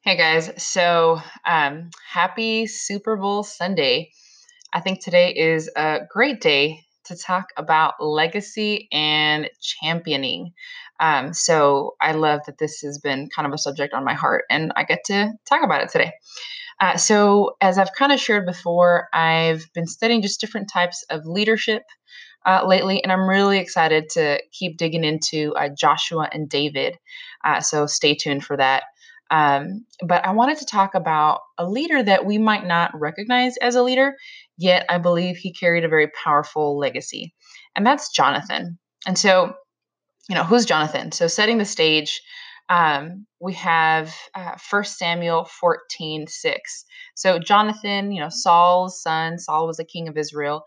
Hey guys, happy Super Bowl Sunday. I think today is a great day to talk about legacy and championing. So I love that this has been kind of a subject on my heart, and I get to talk about it today. As I've kind of shared before, I've been studying just different types of leadership lately, and I'm really excited to keep digging into Joshua and David. So stay tuned for that. But I wanted to talk about a leader that we might not recognize as a leader, yet I believe he carried a very powerful legacy, and that's Jonathan. And so, who's Jonathan? So, setting the stage, we have 1 Samuel 14:6. So, Jonathan, Saul's son, Saul was the king of Israel.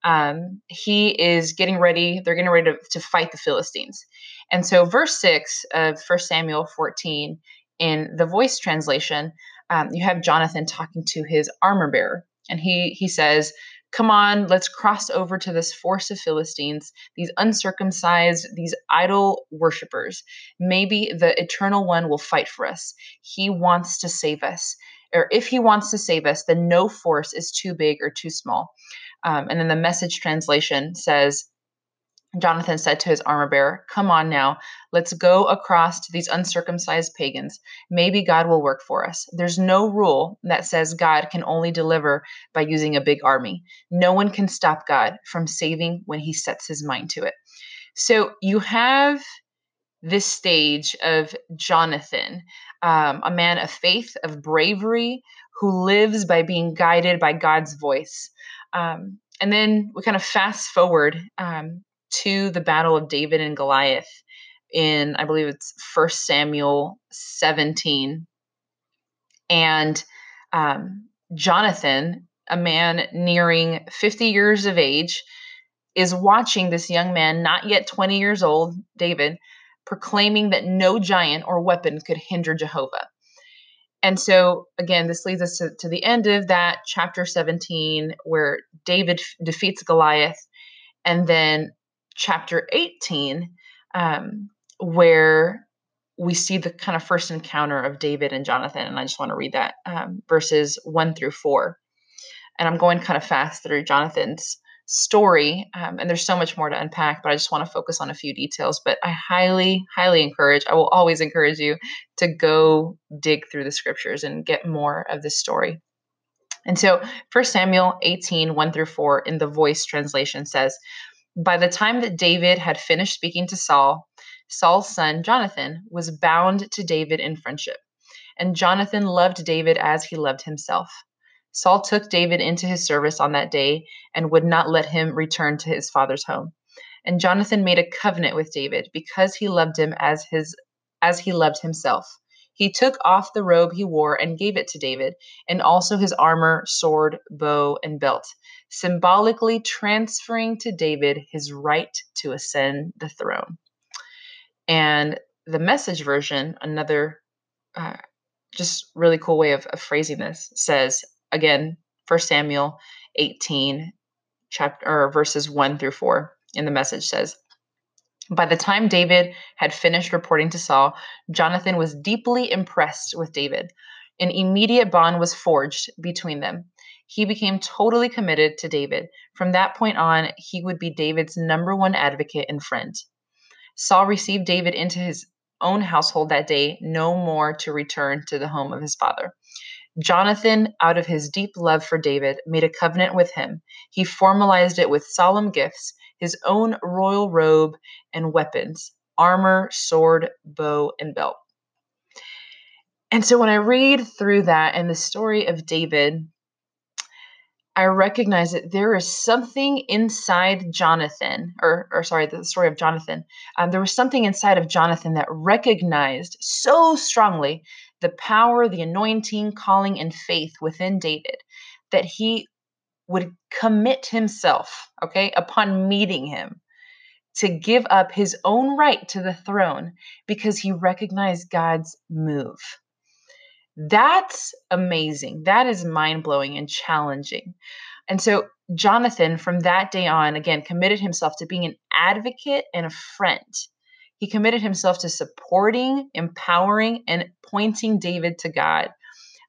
He is getting ready, they're getting ready to fight the Philistines. And so, verse 6 of 1 Samuel 14 in the voice translation, you have Jonathan talking to his armor bearer. And he says, "Come on, let's cross over to this force of Philistines, these uncircumcised, these idol worshippers. Maybe the eternal one will fight for us. He wants to save us. Or if he wants to save us, then no force is too big or too small." And then the message translation says, Jonathan said to his armor bearer, "Come on now, let's go across to these uncircumcised pagans. Maybe God will work for us. There's no rule that says God can only deliver by using a big army. No one can stop God from saving when he sets his mind to it." So you have this stage of Jonathan, a man of faith, of bravery, who lives by being guided by God's voice. And then we kind of fast forward to the battle of David and Goliath in, I believe it's 1 Samuel 17. And Jonathan, a man nearing 50 years of age, is watching this young man, not yet 20 years old, David, proclaiming that no giant or weapon could hinder Jehovah. And so, again, this leads us to the end of that chapter 17, where David defeats Goliath, and then chapter 18, where we see the kind of first encounter of David and Jonathan. And I just want to read that verses 1 through 4. And I'm going kind of fast through Jonathan's story, and there's so much more to unpack, but I just want to focus on a few details. But I highly, highly encourage, I will always encourage you to go dig through the scriptures and get more of this story. And so 1 Samuel 18, 1 through 4 in the voice translation says, "By the time that David had finished speaking to Saul, Saul's son Jonathan was bound to David in friendship. And Jonathan loved David as he loved himself. Saul took David into his service on that day and would not let him return to his father's home. And Jonathan made a covenant with David because he loved him as he loved himself. He took off the robe he wore and gave it to David, and also his armor, sword, bow, and belt, symbolically transferring to David his right to ascend the throne." And the message version, another uh, just really cool way of phrasing this, says again, 1 Samuel 18 chapter or verses 1 through 4 in the message says, "By the time David had finished reporting to Saul, Jonathan was deeply impressed with David. An immediate bond was forged between them. He became totally committed to David. From that point on, he would be David's number one advocate and friend. Saul received David into his own household that day, no more to return to the home of his father. Jonathan, out of his deep love for David, made a covenant with him. He formalized it with solemn gifts, his own royal robe and weapons, armor, sword, bow, and belt." And so when I read through that and the story of David, I recognize that there is something inside Jonathan, or sorry, the story of Jonathan. There was something inside of Jonathan that recognized so strongly the power, the anointing, calling, and faith within David that he would commit himself, okay, upon meeting him to give up his own right to the throne because he recognized God's move. That's amazing. That is mind blowing and challenging. And so Jonathan, from that day on, again, committed himself to being an advocate and a friend. He committed himself to supporting, empowering, and pointing David to God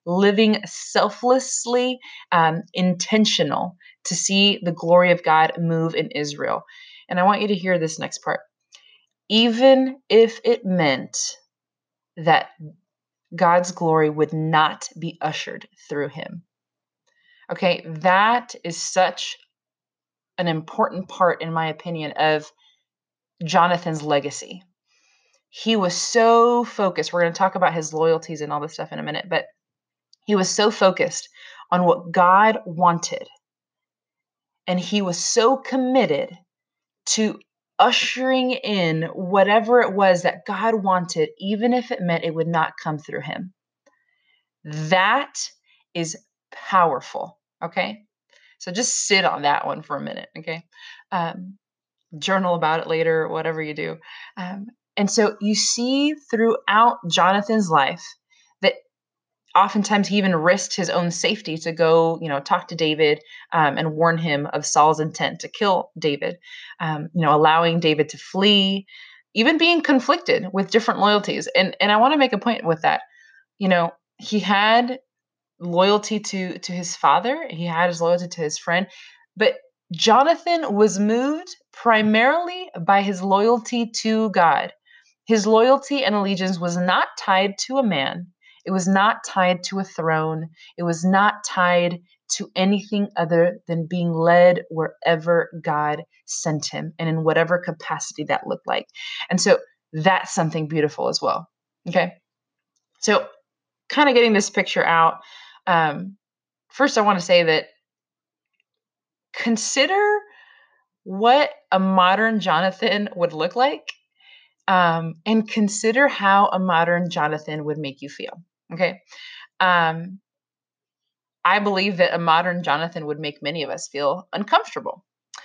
living selflessly, intentional to see the glory of God move in Israel. And I want you to hear this next part. Even if it meant that God's glory would not be ushered through him. Okay, that is such an important part, in my opinion, of Jonathan's legacy. He was so focused. We're going to talk about his loyalties and all this stuff in a minute, but he was so focused on what God wanted. And he was so committed to ushering in whatever it was that God wanted, even if it meant it would not come through him. That is powerful. Okay. So just sit on that one for a minute. Okay. Journal about it later, whatever you do. And so you see throughout Jonathan's life that oftentimes he even risked his own safety to go, talk to David and warn him of Saul's intent to kill David, allowing David to flee, even being conflicted with different loyalties. And I want to make a point with that. He had loyalty to his father, he had his loyalty to his friend, but Jonathan was moved primarily by his loyalty to God. His loyalty and allegiance was not tied to a man. It was not tied to a throne. It was not tied to anything other than being led wherever God sent him and in whatever capacity that looked like. And so that's something beautiful as well. Okay. So kind of getting this picture out. First, I want to say that consider what a modern Jonathan would look like, and consider how a modern Jonathan would make you feel. Okay. I believe that a modern Jonathan would make many of us feel uncomfortable.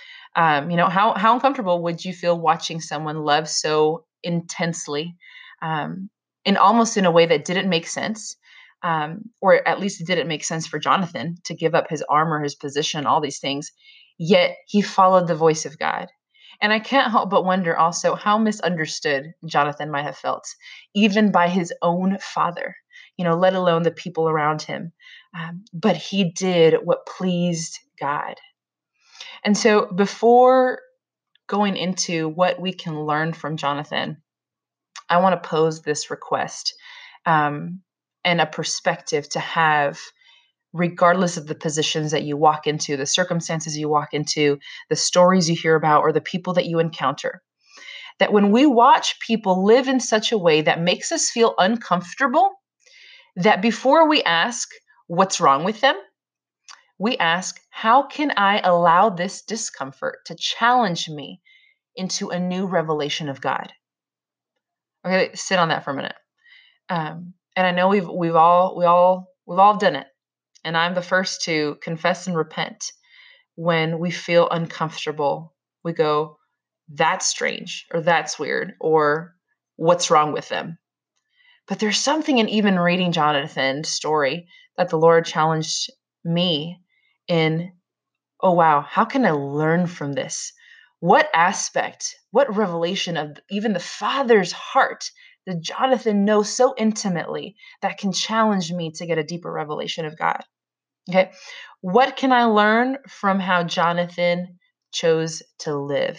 How uncomfortable would you feel watching someone love so intensely, and almost in a way that didn't make sense, or at least it didn't make sense for Jonathan to give up his armor, his position, all these things, yet he followed the voice of God. And I can't help but wonder also how misunderstood Jonathan might have felt, even by his own father, let alone the people around him. But he did what pleased God. And so before going into what we can learn from Jonathan, I want to pose this request, and a perspective to have, regardless of the positions that you walk into, the circumstances you walk into, the stories you hear about, or the people that you encounter. That when we watch people live in such a way that makes us feel uncomfortable, that before we ask what's wrong with them, we ask, how can I allow this discomfort to challenge me into a new revelation of God? Okay, sit on that for a minute. And I know we've all done it. And I'm the first to confess and repent when we feel uncomfortable. We go, that's strange, or that's weird, or what's wrong with them? But there's something in even reading Jonathan's story that the Lord challenged me in. Oh, wow, how can I learn from this? What aspect, what revelation of even the Father's heart that Jonathan knows so intimately that can challenge me to get a deeper revelation of God? Okay. What can I learn from how Jonathan chose to live?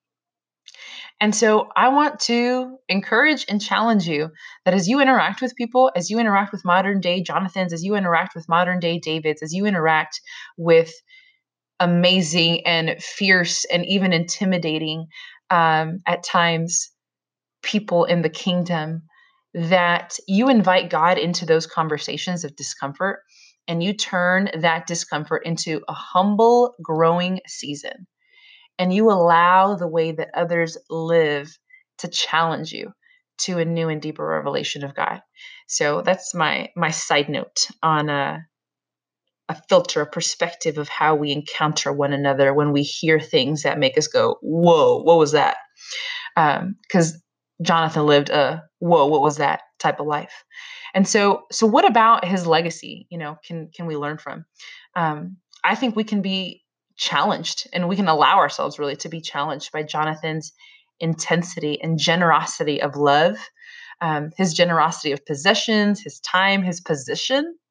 And so I want to encourage and challenge you that as you interact with people, as you interact with modern day Jonathans, as you interact with modern day Davids, as you interact with amazing and fierce and even intimidating, at times, people in the kingdom, that you invite God into those conversations of discomfort and you turn that discomfort into a humble, growing season. And you allow the way that others live to challenge you to a new and deeper revelation of God. So that's my side note on a filter, a perspective of how we encounter one another when we hear things that make us go, whoa, what was that? Because Jonathan lived a whoa, what was that type of life. And so what about his legacy? Can we learn from? I think we can be challenged, and we can allow ourselves really to be challenged by Jonathan's intensity and generosity of love, his generosity of possessions, his time, his position,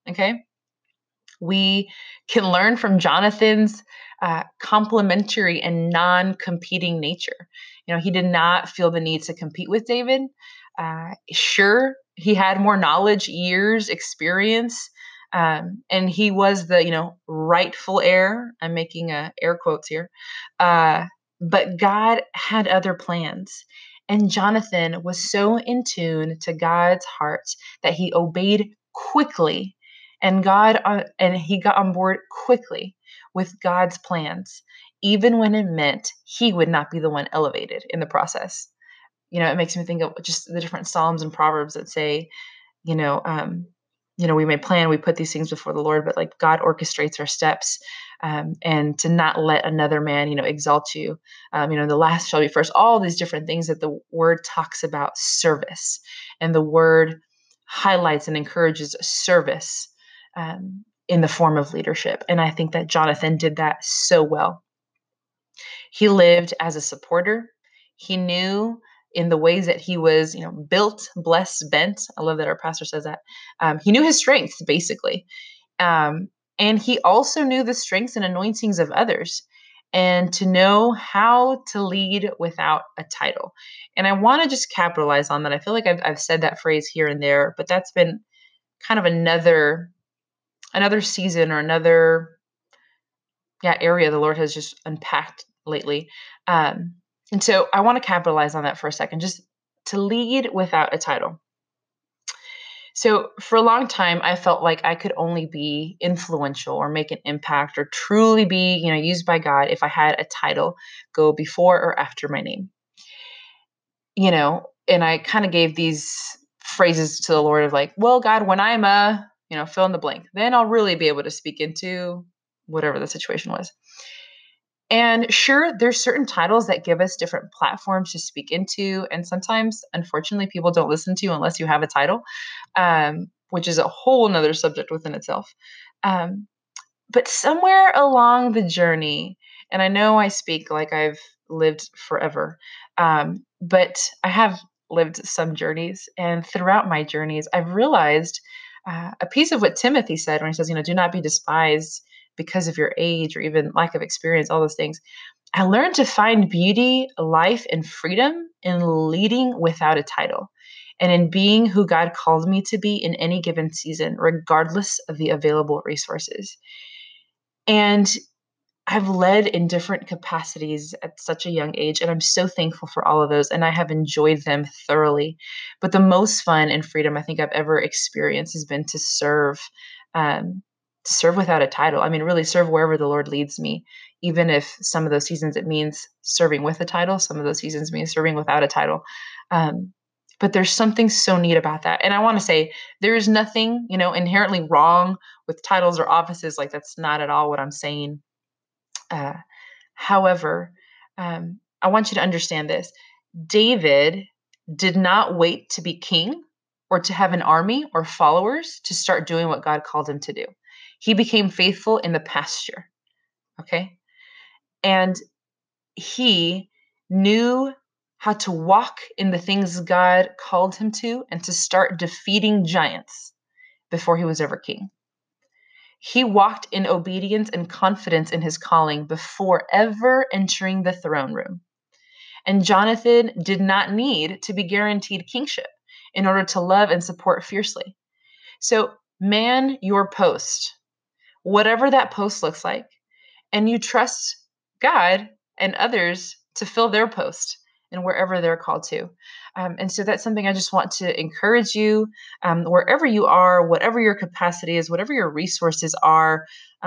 Okay. We can learn from Jonathan's complementary and non-competing nature. He did not feel the need to compete with David. Sure, he had more knowledge, years, experience, and he was the rightful heir. I'm making air quotes here, but God had other plans. And Jonathan was so in tune to God's heart that he obeyed quickly, and he got on board quickly with God's plans, even when it meant he would not be the one elevated in the process. It makes me think of just the different Psalms and Proverbs that say, you know, um, we may plan, we put these things before the Lord, but like God orchestrates our steps, and to not let another man, exalt you. The last shall be first. All these different things that the Word talks about service, and the Word highlights and encourages service in the form of leadership. And I think that Jonathan did that so well. He lived as a supporter. He knew in the ways that he was, built, blessed, bent. I love that our pastor says that. He knew his strengths, basically. And he also knew the strengths and anointings of others, and to know how to lead without a title. And I want to just capitalize on that. I feel like I've said that phrase here and there, but that's been kind of another season or another area the Lord has just unpacked lately. And so I want to capitalize on that for a second, just to lead without a title. So for a long time, I felt like I could only be influential or make an impact or truly be, used by God if I had a title go before or after my name. And I kind of gave these phrases to the Lord of like, well, God, when I'm fill in the blank, then I'll really be able to speak into whatever the situation was. And sure, there's certain titles that give us different platforms to speak into. And sometimes, unfortunately, people don't listen to you unless you have a title, which is a whole nother subject within itself. But somewhere along the journey, and I know I speak like I've lived forever, but I have lived some journeys. And throughout my journeys, I've realized a piece of what Timothy said when he says, do not be despised because of your age or even lack of experience, all those things. I learned to find beauty, life, and freedom in leading without a title and in being who God called me to be in any given season, regardless of the available resources. And I've led in different capacities at such a young age, and I'm so thankful for all of those, and I have enjoyed them thoroughly. But the most fun and freedom I think I've ever experienced has been to serve without a title. I mean, really serve wherever the Lord leads me, even if some of those seasons it means serving with a title, some of those seasons mean serving without a title. But there's something so neat about that. And I want to say there is nothing, inherently wrong with titles or offices. Like, that's not at all what I'm saying. However, I want you to understand this. David did not wait to be king or to have an army or followers to start doing what God called him to do. He became faithful in the pasture. Okay. And he knew how to walk in the things God called him to and to start defeating giants before he was ever king. He walked in obedience and confidence in his calling before ever entering the throne room. And Jonathan did not need to be guaranteed kingship in order to love and support fiercely. So, man your post, whatever that post looks like, and you trust God and others to fill their post and wherever they're called to. And so that's something I just want to encourage you, wherever you are, whatever your capacity is, whatever your resources are.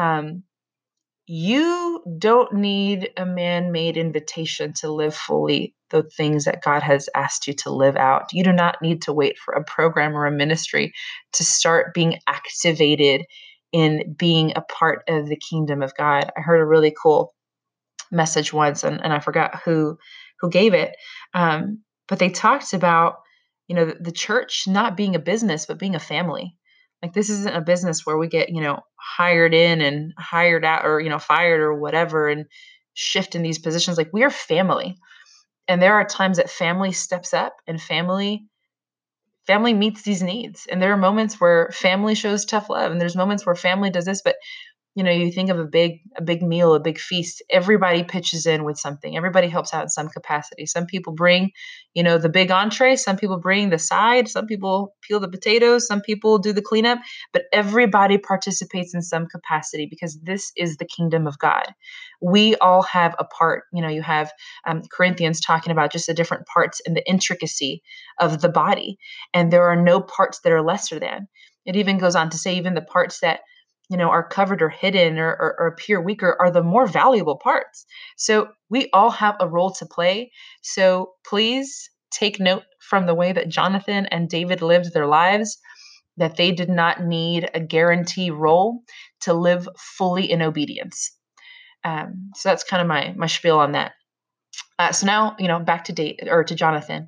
You don't need a man-made invitation to live fully the things that God has asked you to live out. You do not need to wait for a program or a ministry to start being activated in being a part of the kingdom of God. I heard a really cool message once, and I forgot who gave it, but they talked about the church not being a business but being a family. Like, this isn't a business where we get hired in and hired out, or fired or whatever, and shift in these positions. Like, we are family, and there are times that family steps up and family family meets these needs. And there are moments where family shows tough love, and there's moments where family does this, but you think of a big meal, a big feast, everybody pitches in with something. Everybody helps out in some capacity. Some people bring, the big entree, some people bring the side, some people peel the potatoes, some people do the cleanup, but everybody participates in some capacity because this is the kingdom of God. We all have a part. You have Corinthians talking about just the different parts and the intricacy of the body, and there are no parts that are lesser than. It even goes on to say even the parts that are covered or hidden or appear weaker are the more valuable parts. So we all have a role to play. So please take note from the way that Jonathan and David lived their lives, that they did not need a guarantee role to live fully in obedience. So that's kind of my spiel on that. So now, back to to Jonathan.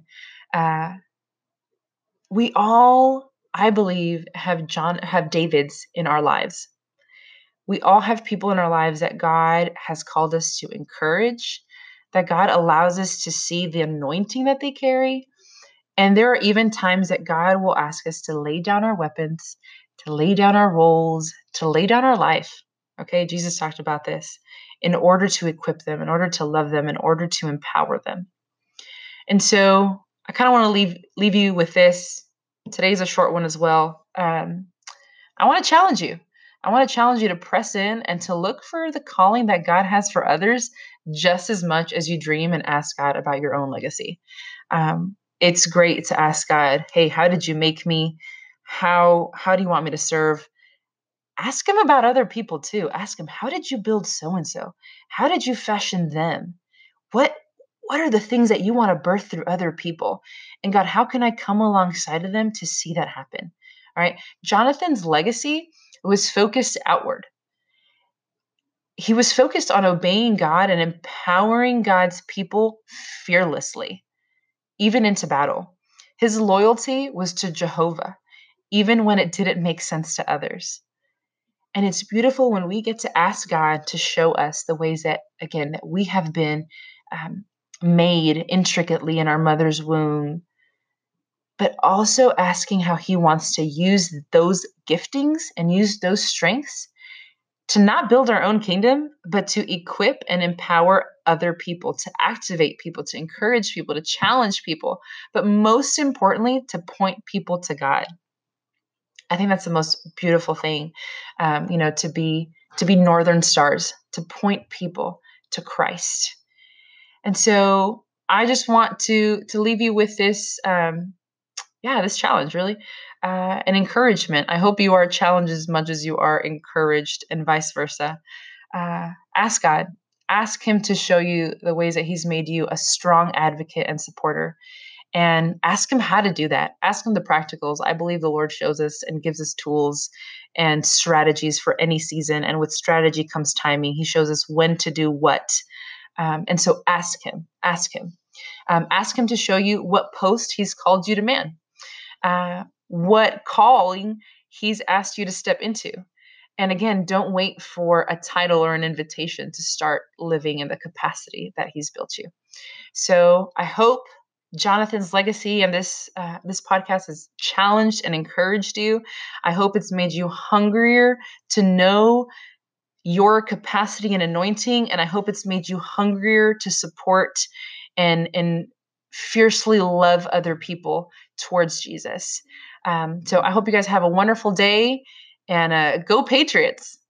We all, I believe, have Davids in our lives. We all have people in our lives that God has called us to encourage, that God allows us to see the anointing that they carry. And there are even times that God will ask us to lay down our weapons, to lay down our roles, to lay down our life. Okay, Jesus talked about this in order to equip them, in order to love them, in order to empower them. And so I kind of want to leave you with this. Today's a short one as well. I want to challenge you. I want to challenge you to press in and to look for the calling that God has for others just as much as you dream and ask God about your own legacy. It's great to ask God, hey, how did you make me? How do you want me to serve? Ask him about other people too. Ask him, how did you build so and so? How did you fashion them? What what are the things that you want to birth through other people? And God, how can I come alongside of them to see that happen? All right. Jonathan's legacy was focused outward. He was focused on obeying God and empowering God's people fearlessly, even into battle. His loyalty was to Jehovah, even when it didn't make sense to others. And it's beautiful when we get to ask God to show us the ways that, again, that we have been um, made intricately in our mother's womb, but also asking how He wants to use those giftings and use those strengths to not build our own kingdom, but to equip and empower other people, to activate people, to encourage people, to challenge people, but most importantly, to point people to God. I think that's the most beautiful thing, to be northern stars, to point people to Christ. And so I just want to leave you with this, this challenge, really, an encouragement. I hope you are challenged as much as you are encouraged, and vice versa. Ask God, ask Him to show you the ways that He's made you a strong advocate and supporter, and ask Him how to do that. Ask Him the practicals. I believe the Lord shows us and gives us tools and strategies for any season. And with strategy comes timing. He shows us when to do what. And so ask Him, ask Him to show you what post He's called you to man, what calling He's asked you to step into. And again, don't wait for a title or an invitation to start living in the capacity that He's built you. So I hope Jonathan's legacy and this podcast has challenged and encouraged you. I hope it's made you hungrier to know your capacity and anointing, and I hope it's made you hungrier to support and fiercely love other people towards Jesus. So I hope you guys have a wonderful day, and go Patriots.